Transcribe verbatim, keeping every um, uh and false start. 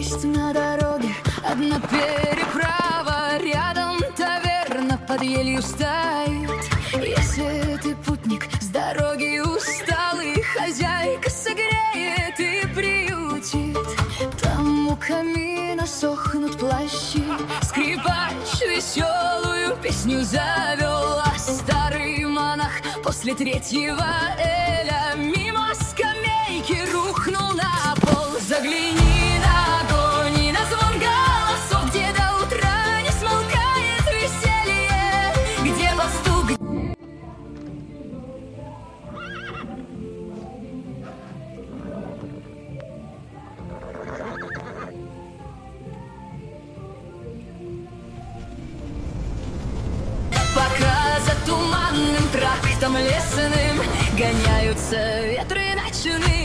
Есть на дороге одна переправа, рядом таверна под елью стоит. Если ты путник с дороги усталый, хозяйка согреет и приютит. Там у камина сохнут плащи, скрипач веселую песню завел. А старый монах после третьего эля мимо скамейки рухнул на пол. Загляни на огонь и на звон голосов, где до утра не смолкает веселье, где пастух. Пока за туманным трактом лесным гоняются ветры ночные,